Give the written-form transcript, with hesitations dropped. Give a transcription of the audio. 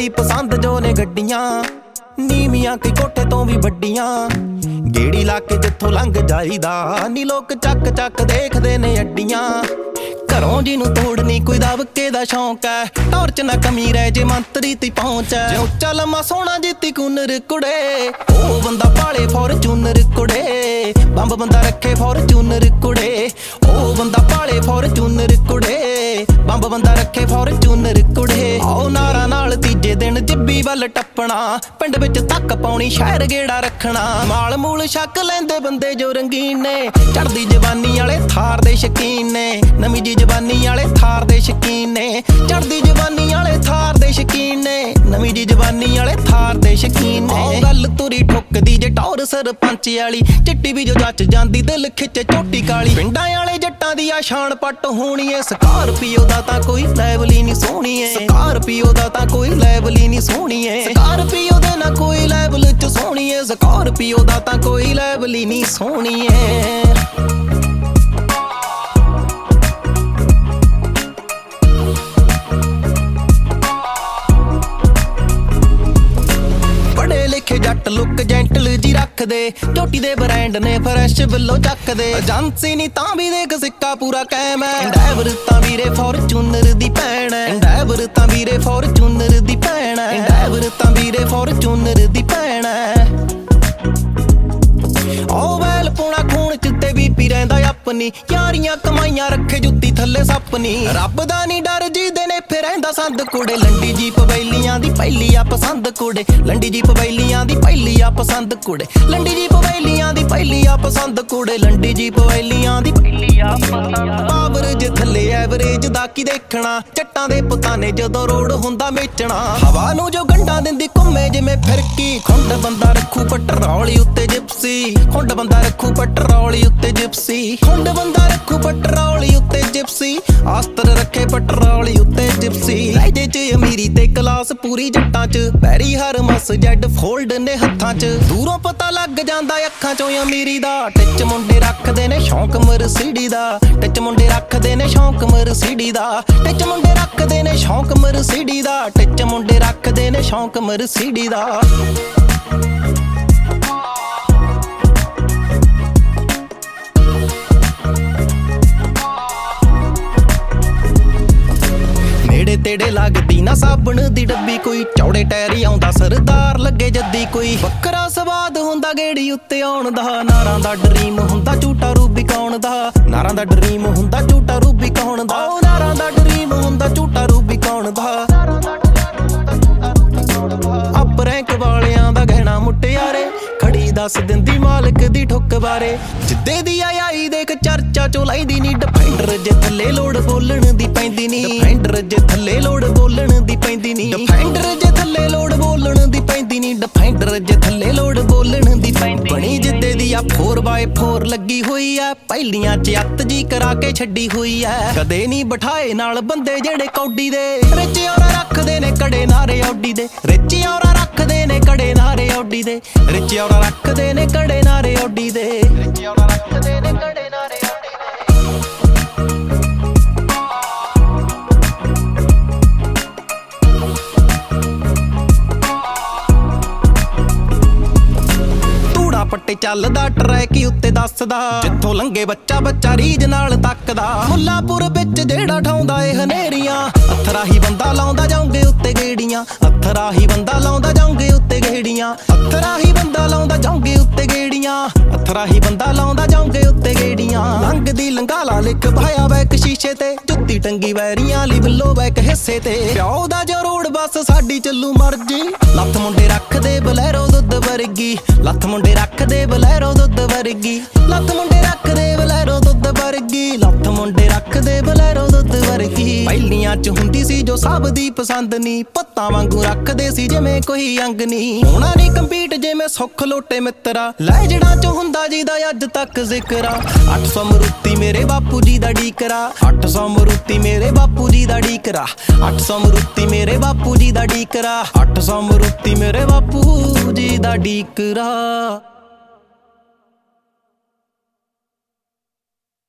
ਦੀ ਪਸੰਦ ਜੋ ਨੇ ਗੱਡੀਆਂ, ਨੀਵੀਆਂ ਕਈ ਕੋਠੇ ਤੋਂ ਵੀ ਵੱਡੀਆਂ। ਗੇੜੀ ਲਾ ਕੇ ਜਿੱਥੋਂ ਲੰਘ ਜਾਈਦਾ ਨੀ ਲੋਕ ਚੱਕ ਚੱਕ ਦੇਖਦੇ ਨੇ ਅੱਡੀਆਂ। ਘਰੋਂ ਜਿਹਨੂੰ ਤੋੜਨੀ ਕੋਈ ਦਬਕੇ ਦਾ ਸ਼ੌਂਕ ਐ, ਟੌਰਚ ਨਾ ਕਮੀ ਰਹਿ ਜੇ ਮੰਤਰੀ ਤੀ ਪਹੁੰਚ ਐ। ਜੋ ਚੱਲ ਮਾ ਸੋਹਣਾ ਜਿੱਤੀ ਕੁਨਰ ਕੁੜੇ, ਉਹ ਬੰਦਾ ਪਾਲੇ ਫੋਰਚੂਨਰ ਕੁੜੇ। ਬੰਬ ਬੰਦਾ ਰੱਖੇ ਫੋਰਚੂਨਰ ਕੁੜੇ, ਉਹ ਬੰਦਾ ਪਾਲੇ ਫੋਰਚੂਨਰ ਕੁੜੇ। ਬੰਬ ਬੰਦਾ ਰੱਖੇ ਫੋਰਚੂਨਰ ਕੁੜੇ। ਆਓ ਨਾਰਾ ਨਾਲ ਤੀਜੇ ਦਿਨ ਜਿੱਬੀ ਵੱਲ ਟੱਪਣਾ, ਪਿੰਡ ਵਿੱਚ ਤੱਕ ਪਾਉਣੀ ਸ਼ਹਿਰ ਗੇੜਾ ਰੱਖਣਾ। ਮਾਲ ਮੂਲ ਛੱਕ ਲੈਂਦੇ ਬੰਦੇ ਜੋ ਰੰਗੀਨ ਨੇ, ਚੜਦੀ ਜਵਾਨੀ ਵਾਲੇ ਥਾਰ ਦੇ ਸ਼ਕੀਨ ਨੇ। ਨਵੀਂ ਜੀ ਜਵਾਨੀ ਵਾਲੇ ਥਾਰ ਦੇ ਸ਼ਕੀਨ ਨੇ, ਚੜਦੀ ਜਵਾਨੀ ਵਾਲੇ ਥਾਰ ਦੇ ਸ਼ਕੀਨ ਨੇ। ਨਵੀਂ ਜੀ ਜਵਾਨੀ ਵਾਲੇ ਥਾਰ ਦੇ ਸ਼ਕੀਨ ਨੇ। ਗੱਲ ਤੁਰੀ ਠੁੱਕਦੀ ਜੇ ਟੌਰ ਸਰਪੰਚ ਵਾਲੀ, ਚਿੱਟੀ ਵੀ ਜੋ ਜੱਚ ਜਾਂਦੀ ਦਿਲ ਖਿੱਚੇ ਝੋਟੀ ਕਾਲੀ। ਪਿੰਡਾਂ ਵਾਲੇ ਜੱਟਾਂ ਦੀ ਆ ਸ਼ਾਨ ਪੱਟ ਹੋਣੀ ਏ, ਸਕਾਰਪੀਓ ਦਾ ਤਾਂ ਕੋਈ ਲੈਵਲ ਹੀ ਨਹੀਂ ਸੋਹਣੀ ਏ। ਸਕਾਰਪੀਓ ਦਾ ਤਾਂ ਕੋਈ ਲੈਵਲ ਹੀ ਨਹੀਂ ਸੋਹਣੀ ਏ। ਸਕਾਰਪੀਓ ਦੇ ਨਾ ਕੋਈ ਲੈਵਲ ਚ ਸੋਹਣੀ ਏ। ਸਕਾਰਪੀਓ ਦਾ ਤਾਂ ਕੋਈ ਲੈਵਲ ਹੀ ਨਹੀਂ ਸੋਹਣੀ ਏ। ਜੱਟ ਲੁੱਕ ਜੈਂਟਲ ਜੀ ਰੱਖਦੇ, ਝੋਟੀ ਦੇ ਬ੍ਰਾਂਡ ਨੇ ਫਰੈਸ਼ ਵੱਲੋਂ ਚੱਕਦੇ। ਏਜੰਸੀ ਨੀ ਤਾਂ ਵੀ ਦੇਖ ਸਿੱਕਾ ਪੂਰਾ ਕਾਇਮ ਐ। ਐਂਡੈਵਰ ਤਾਂ ਵੀਰੇ ਫੋਰਚੂਨਰ ਦੀ ਭੈਣ ਐ। ਐਂਡੈਵਰ ਤਾਂ ਵੀਰੇ ਫੋਰਚੂਨਰ ਦੀ ਭੈਣ ਐ। ਐਂਡੈਵਰ ਤਾਂ ਵੀਰੇ ਫੋਰਚੂਨਰ ਦੀ ਭੈਣ ਐ। ਉਹ ਵੈਲ ਪੋਣਾ ਖੂਨ ਚ ਤੇ ਬੀਪੀ ਰਹਿੰਦਾ ਆਪਣੀ, ਯਾਰੀਆਂ ਕਮਾਈਆਂ ਰੱਖੇ ਜੁੱਤੀ ਥੱਲੇ ਸੱਪਨੀ। ਰੱਬ ਦਾ ਨੀ ਡਰ ਜਿਹਦੇ ਨੇ ਫਿਰ ਰਹਿੰਦਾ ਸੰਦ ਕੁੜੇ, ਲੰਡੀ ਜੀਪ ਬੈਲੀਆਂ ਦੀ ਪਹਿਲੀ ਆ ਪਸੰਦ ਕੁੜੇ। ਲੰਡੀ ਜੀਪ ਬੈਲੀਆਂ ਦੀ ਪਹਿਲੀ ਆ ਪਸੰਦ ਕੁੜੇ। ਲੰਡੀ ਜੀਪ ਬੈਲੀਆਂ ਦੀ ਪਹਿਲੀ ਆ ਪਸੰਦ ਕੁੜੇ। ਲੰਡੀ ਜੀਪ ਬੈਲੀਆਂ ਦੀ ਪਹਿਲੀ ਆ ਪਸੰਦ। ਪਾਵਰ ਜੇ ਥੱਲੇ ਐਵਰੇਜ ਦਾ ਕੀ ਦੇਖਣਾ, ਜੱਟਾਂ ਦੇ ਪੁੱਤਾਂ ਨੇ ਜਦੋਂ ਰੋਡ ਹੁੰਦਾ ਵੇਚਣਾ। ਹਵਾ ਨੂੰ ਜੋ ਗੰਢਾਂ ਦਿੰਦੀ ਘੁੰਮੇ ਜਿਵੇਂ ਫਿਰਕੀ, ਖੁੰਡ ਬੰਦਾ ਰੱਖੂ ਪੈਟਰੋਲ ਉੱਤੇ ਜਿਪਸੀ। ਖੁੰਡ ਬੰਦਾ ਰੱਖੂ ਪੈਟਰੋਲ ਉੱਤੇ ਜਿਪਸੀ। ਖੁੰਡ ਬੰਦਾ ਰੱਖੂ ਪੈਟਰੋਲ ਉੱਤੇ ਜਿਪਸੀ। ਆਸਤਰ ਰੱਖੇ ਪੈਟਰੋਲ ਉੱਤੇ ਜਿਪਸੀ। ਲਹਿਜੇ ਚ ਅਮੀਰੀ ਤੇ ਕਲਾਸ ਪੂਰੀ ਜੱਟਾਂ ਚ, ਪੈਰੀ ਹਰ ਮਸ ਜੈਡ ਫੋਲਡ ਨੇ ਹੱਥਾਂ ਚ। ਦੂਰੋਂ ਪਤਾ ਲੱਗ ਜਾਂਦਾ ਅੱਖਾਂ ਚੋਂ ਅਮੀਰੀ ਦਾ, ਟਿੱਚ ਮੁੰਡੇ ਰੱਖਦੇ ਨੇ ਸ਼ੌਂਕ ਮਰਸੀਡੀ ਦਾ। ਟਿੱਚ ਮੁੰਡੇ ਰੱਖਦੇ ਨੇ ਸ਼ੌਂਕ ਮਰਸੀਡੀ ਦਾ। ਟਿੱਚ ਮੁੰਡੇ ਰੱਖਦੇ ਨੇ ਸ਼ੌਂਕ ਮਰਸੀਡੀ ਦਾ। ਟਿੱਚ ਮੁੰਡੇ ਰੱਖਦੇ ਨੇ ਸ਼ੌਂਕ ਮਰਸੀਡੀ ਦਾ। ਨੇੜੇ ਤੇੜੇ ਲੱਗਦੀ ਨਾ ਸਾਬਣ ਦੀ ਡੱਬੀ ਕੋਈ, ਚੌੜੇ ਟਾਇਰ ਆਉਂਦਾ ਸਰਦਾਰ ਲੱਗੇ ਜੱਦੀ ਕੋਈ। ਵੱਖਰਾ ਸਵਾਦ ਹੁੰਦਾ ਗੇੜੀ ਉੱਤੇ ਆਉਣ ਦਾ, ਨਾਰਾਂ ਦਾ ਡਰੀਮ ਹੁੰਦਾ ਝੂਟਾ ਰੂਬੀ ਕੌਣ ਦਾ। ਨਾਰਾਂ ਦਾ ਡਰੀਮ ਹੁੰਦਾ ਝੂਟਾ ਰੂਬੀ ਕੌਣ ਦਾ। ਨਾਰਾਂ ਦਾ ਡਰੀਮ ਹੁੰਦਾ ਝੂਟਾ ਰੂਬੀ ਕੌਣ ਦਾ। ਅਪ ਰੈਂਕ ਵਾਲਿਆਂ ਦਾ ਗਹਿਣਾ ਮੁਟਿਆਰੇ, ਖੜੀ ਦੱਸ ਦਿੰਦੀ ਮਾਲਕ ਦੀ ਠੁੱਕ ਬਾਰੇ। ਜਿੱਦੇ ਦੀ ਆਈ ਦੇਖ ਚਰਚਾ ਚੋਂ ਲੈਂਦੀ ਨੀ, ਡਿਫੈਂਡਰ ਜੇ ਥੱਲੇ ਲੋੜ ਬੋਲਣ ਦੀ ਪੈਂਦੀ ਨੀ। ਡਿਫੈਂਡਰ ਜੇ ਥੱਲੇ ਲੋੜ ਬੋਲਣ ਦੀ ਪੈਂਦੀ ਨੀ। ਡਿਫੈਂਡਰ ਜੇ ਥੱਲੇ ਲੋੜ ਬੋਲਣ ਦੀ ਪੈਂਦੀ ਨੀ। ਡਿਫੈਂਡਰ ਜੇ ਥੱਲੇ ਲੋੜ ਬੋਲਣ ਦੀ ਪੈਂਦੀ। ਬਣੀ ਜਿੱਦੇ ਦੀ ਆ 4x4 ਲੱਗੀ ਹੋਈ ਐ, ਪਹਿਲੀਆਂ ਚ ਅੱਤ ਜੀ ਕਰਾ ਕੇ ਛੱਡੀ ਹੋਈ ਐ। ਕਦੇ ਨੀ ਬਿਠਾਏ ਨਾਲ ਬੰਦੇ ਜਿਹੜੇ ਕੌਡੀ ਦੇ, ਰਿਚ ਔਰਾ ਰੱਖਦੇ ਨੇ ਕੜੇ ਨਾਰੇ ਔਡੀ ਦੇ। ਰਿਚ ਔਰਾ ਰੱਖਦੇ ਨੇ ਕੜੇ ਨਾਰੇ ਔਡੀ ਦੇ। ਰਿਚ ਔਰਾ ਰੱਖਦੇ ਨੇ ਕੜੇ ਨਾਰੇ ਔਡੀ ਦੇ। ਰਿਚ ਔਰਾ ਰੱਖਦੇ ਨੇ ਕੜੇ ਨਾਰੇ ਔਡੀ ਦੇ। ਪੱਟੇ ਚੱਲਦਾ ਟਰੈਕ ਉੱਤੇ ਦੱਸਦਾ, ਜਿੱਥੋਂ ਲੰਘੇ ਬੱਚਾ ਬੱਚਾ ਰੀਝ ਨਾਲ ਤੱਕਦਾ। ਮੁੱਲਾਪੁਰ ਵਿੱਚ ਜਿਹੜਾ ਠਾਉਂਦਾ ਏ ਹਨੇਰੀਆਂ, ਅਥਰਾ ਹੀ ਬੰਦਾ ਲਾਉਂਦਾ ਜਾਉਂਗੇ ਉੱਤੇ ਗੇੜੀਆਂ। ਅਥਰਾ ਹੀ ਬੰਦਾ ਲਾਉਂਦਾ ਜਾਉਂਗੇ ਉੱਤੇ ਗੇੜੀਆਂ। ਅਥਰਾ ਹੀ ਬੰਦਾ ਲਾਉਂਦਾ ਜਾਉਂਗੇ ਉੱਤੇ ਗੇੜੀਆਂ। ਅਥਰਾ ਹੀ ਬੰਦਾ ਲਾਉਂਦਾ ਜਾਉਂਗੇ ਉੱਤੇ ਗੇੜੀਆਂ। ਲੰਘਦੀ ਲੰਗਾਲਾ ਲਿਖ ਪਾਇਆ ਬੈਕ ਸ਼ੀਸ਼ੇ ਤੇ, ਜੁੱਤੀ ਟੰਗੀ ਵੈਰੀਆਂ ਲਈ ਬਿੱਲੋ ਬੈਕ ਹਿੱਸੇ ਤੇ। ਪਿਓ ਦਾ ਜੋ ਰੋਡ ਬੱਸ ਸਾਡੀ ਚੱਲੂ ਮਰਜੀ, ਲੱਥ ਮੁੰਡੇ ਰੱਖਦੇ ਬਲੈਰੋ ਦੁੱਧ ਵਰਗੀ। ਲੱਥ ਮੁੰਡੇ ਰੱਖਦੇ ਬਲੈਰੋ ਦੁੱਧ ਵਰਗੀ। ਲੱਥ ਮੁੰਡੇ ਰੱਖਦੇ ਬਲੈਰੋ ਦੁੱਧ ਵਰਗੀ। ਲੱਥ ਮੁੰਡੇ ਰੱਖਦੇ ਬਲੈਰੋ ਦੁੱਧ ਵਰਗੀ। ਪਹਿਲੀਆਂ ਚ ਹੁੰਦੀ ਸੀ ਜੋ ਸਭ ਦੀ ਪਸੰਦ ਨੀ, ਪੱਤਾਂ ਵਾਂਗੂ ਰੱਖਦੇ ਸੀ ਜਿਵੇਂ ਕੋਈ ਅੰਗ ਨੀ। ਹੋਣਾ ਨੀ ਕੰਪੀਟ ਜਿਵੇਂ ਸੁੱਖ ਲੋਟੇ ਮਿੱਤਰਾ, ਲੈ ਜਿਹੜਾ ਚ ਹੁੰਦਾ ਜਿਹਦਾ ਅੱਜ ਤੱਕ ਜ਼ਿਕਰਾ। 800 ਮਰੂਤੀ ਮੇਰੇ ਬਾਪੂ ਜੀ ਦਾ ਡੀਕਰਾ। 800 ਮਰੂਤੀ ਮੇਰੇ ਬਾਪੂ ਜੀ ਦਾ ਡੀਕਰਾ। 800 ਮਰੂਤੀ ਮੇਰੇ ਬਾਪੂ ਜੀ ਦਾ ਡੀਕਰਾ। 800 ਮਰੂਤੀ ਮੇਰੇ ਬਾਪੂ ਜੀ ਦਾ ਡੀਕਰਾ।